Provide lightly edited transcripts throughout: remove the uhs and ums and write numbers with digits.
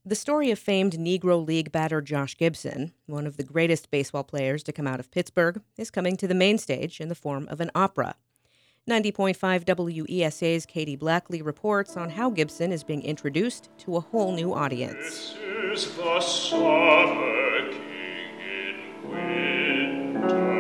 The story of famed Negro League batter Josh Gibson, one of the greatest baseball players to come out of Pittsburgh, is coming to the main stage in the form of an opera. 90.5 WESA's Katie Blackley reports on how Gibson is being introduced to a whole new audience. This is the summer king in winter.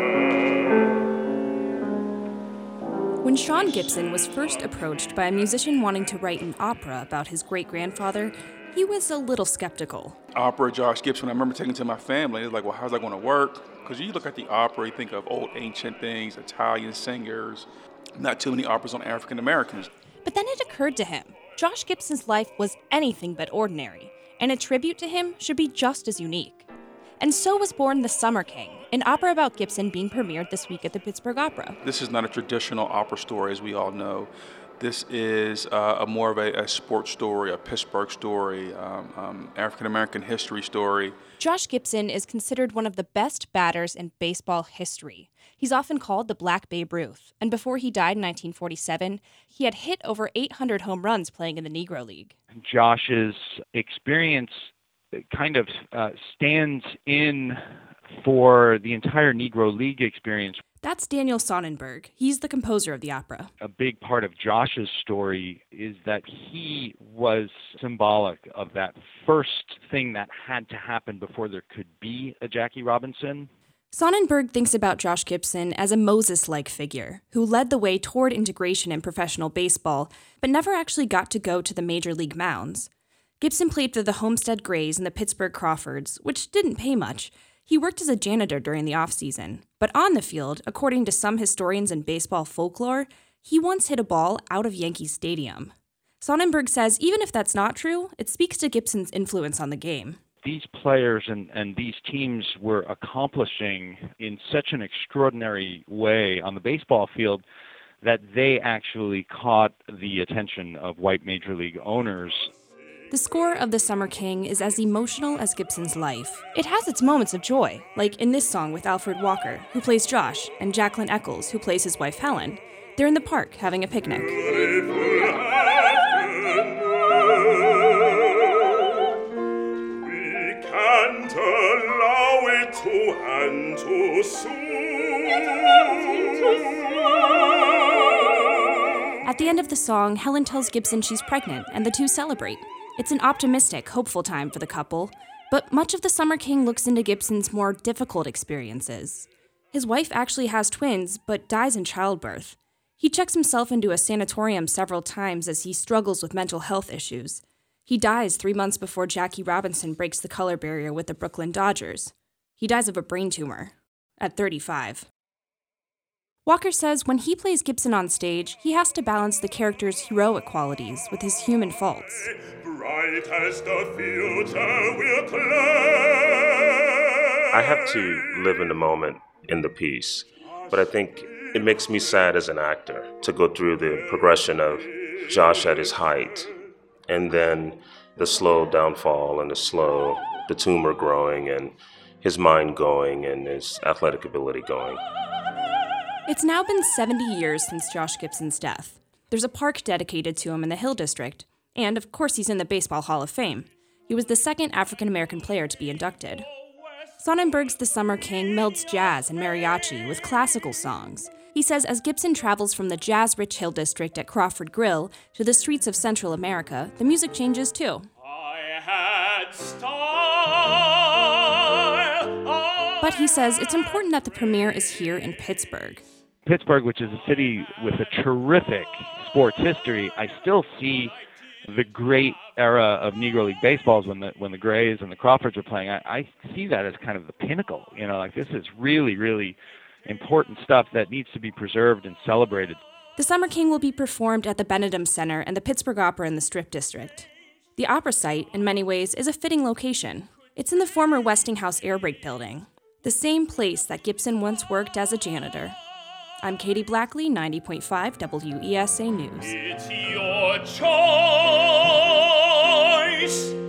When Sean Gibson was first approached by a musician wanting to write an opera about his great-grandfather, he was a little skeptical. Opera, Josh Gibson, I remember taking it to my family. It was like, well, how's that going to work? Because you look at the opera, you think of old ancient things, Italian singers, not too many operas on African Americans. But then it occurred to him, Josh Gibson's life was anything but ordinary, and a tribute to him should be just as unique. And so was born The Summer King, an opera about Gibson being premiered this week at the Pittsburgh Opera. This is not a traditional opera story, as we all know. This is more of a sports story, a Pittsburgh story, African-American history story. Josh Gibson is considered one of the best batters in baseball history. He's often called the Black Babe Ruth, and before he died in 1947, he had hit over 800 home runs playing in the Negro League. Josh's experience kind of stands in for the entire Negro League experience. That's Daniel Sonnenberg. He's the composer of the opera. A big part of Josh's story is that he was symbolic of that first thing that had to happen before there could be a Jackie Robinson. Sonnenberg thinks about Josh Gibson as a Moses-like figure who led the way toward integration in professional baseball, but never actually got to go to the major league mounds. Gibson played for the Homestead Grays and the Pittsburgh Crawfords, which didn't pay much. He worked as a janitor during the offseason, but on the field, according to some historians and baseball folklore, he once hit a ball out of Yankee Stadium. Sonnenberg says even if that's not true, it speaks to Gibson's influence on the game. These players and these teams were accomplishing in such an extraordinary way on the baseball field that they actually caught the attention of white major league owners. The score of The Summer King is as emotional as Gibson's life. It has its moments of joy, like in this song with Alfred Walker, who plays Josh, and Jacqueline Eccles, who plays his wife Helen. They're in the park having a picnic. We can't allow it to end too soon. At the end of the song, Helen tells Gibson she's pregnant, and the two celebrate. It's an optimistic, hopeful time for the couple, but much of The Summer King looks into Gibson's more difficult experiences. His wife actually has twins, but dies in childbirth. He checks himself into a sanatorium several times as he struggles with mental health issues. He dies 3 months before Jackie Robinson breaks the color barrier with the Brooklyn Dodgers. He dies of a brain tumor at 35. Walker says when he plays Gibson on stage, he has to balance the character's heroic qualities with his human faults. Bright as the future will claim. I have to live in the moment in the piece, but I think it makes me sad as an actor to go through the progression of Josh at his height, and then the slow downfall and the tumor growing, and his mind going, and his athletic ability going. It's now been 70 years since Josh Gibson's death. There's a park dedicated to him in the Hill District, and of course he's in the Baseball Hall of Fame. He was the second African-American player to be inducted. Sonnenberg's The Summer King melds jazz and mariachi with classical songs. He says as Gibson travels from the jazz-rich Hill District at Crawford Grill to the streets of Central America, the music changes too. I had style. But he says it's important that the premiere is here in Pittsburgh. Pittsburgh, which is a city with a terrific sports history, I still see the great era of Negro League baseballs when the Grays and the Crawfords are playing. I see that as kind of the pinnacle. Like this is really, really important stuff that needs to be preserved and celebrated. The Summer King will be performed at the Benedum Center and the Pittsburgh Opera in the Strip District. The opera site, in many ways, is a fitting location. It's in the former Westinghouse Air Brake Building, the same place that Gibson once worked as a janitor. I'm Katie Blackley, 90.5 WESA News. It's your choice.